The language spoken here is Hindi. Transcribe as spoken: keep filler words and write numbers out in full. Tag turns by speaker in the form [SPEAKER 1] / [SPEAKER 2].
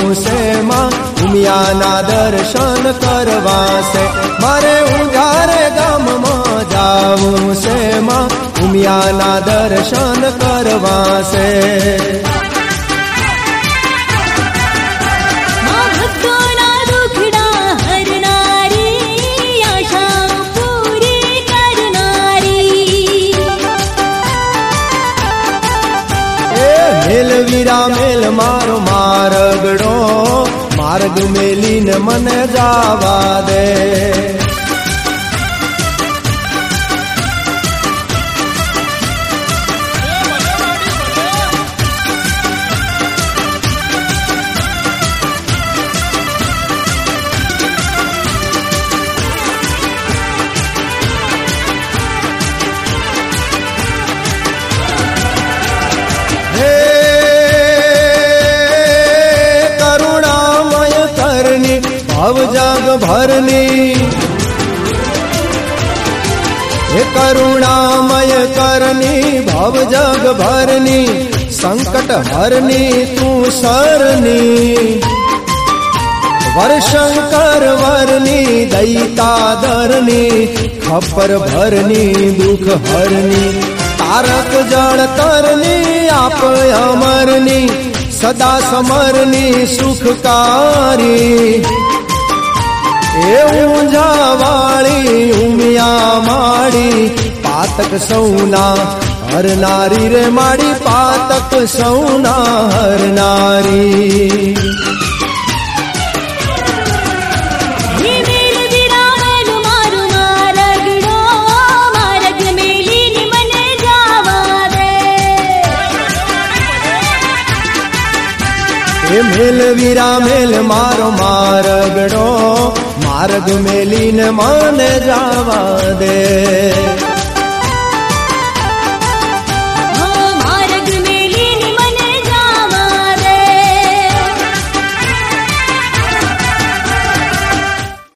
[SPEAKER 1] जाऊं से मां उमियाना दर्शन करवा से। मारे उजारे गाम में जाऊं से मां उमियाना दर्शन करवा से। मेलवीरा मेल मारो मार्गड़ो मार्ग मेलीन मन जावा दे। भव जग भरनी हे करुणामय करनी भव जग भरनी संकट हरनी तू सरनी। वर शंकर वरनी दैता धरनी खपर भरनी दुख हरनी। तारक जड़ तरनी आप अमरनी सदा समरनी सुखकारी। ए ऊंझावाड़ी उमिया माड़ी पातक सौना हर नारी रे माड़ी पातक सौना हर नारी। मेलवीरा मेल मारो मार्गड़ो मार्ग मेलीन मन जावा दे।